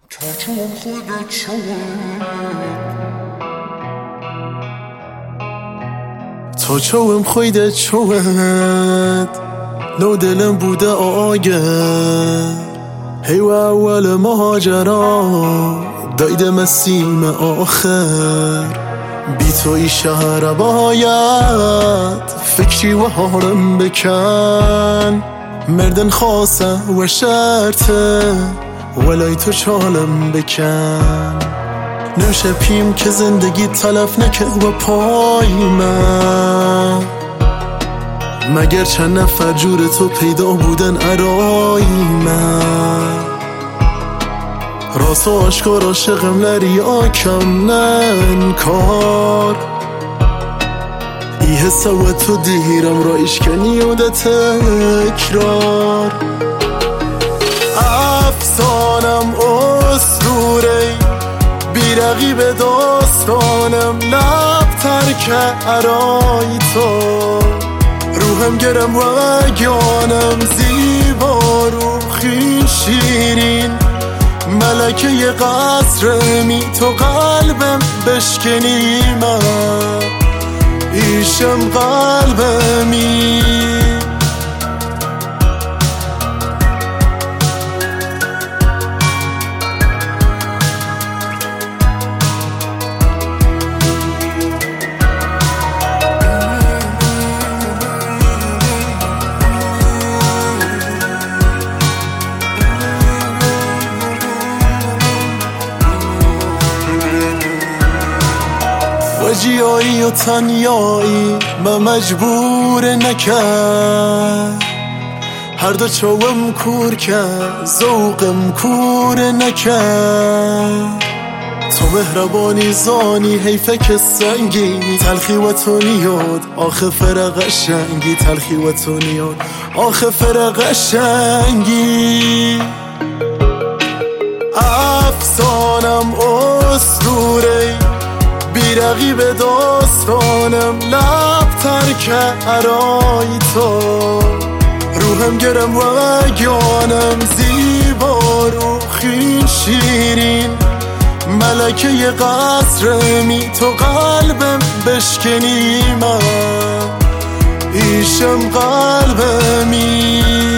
تا چوم خویده چومد نو دلم بوده آگه هی و اول مهاجرا دایده مسیم آخر بی توی شهر باید فکری و هارم بکن مردن خاصه و شرطه ولای تو چالم بکن نوشه پیم که زندگی تلف نکه و پای من مگر چند نفر جور تو پیدا بودن ارای من راست و آشکار عاشقم لری آکم ننکار ای حسه و تو دیرم را اشکنی و ده تکرار افسانم اسطوره بی رقیب داستانم لب ترک ارای تو روحم گرم و اگانم زیبا روخی شیرین ملکه ی قصرمی تو قلبم بشکنی من ایشم قلبمی وجیایی و تنیایی من مجبور نکرد هر دو چوم کور کرد ذوقم کور نکرد تو مهربانی زانی حیفه که سنگی تلخی و تو نیاد آخه فرق شنگی تلخی و تو نیاد آخه فرق شنگی افسانم اسطوره بی رقیب داستانم لب ترک ارای تو روحم گرم و اگانم زیبا روخی شیرین ملکه ی قصرمی تو قلبم بشکنی من ایشم قلبمی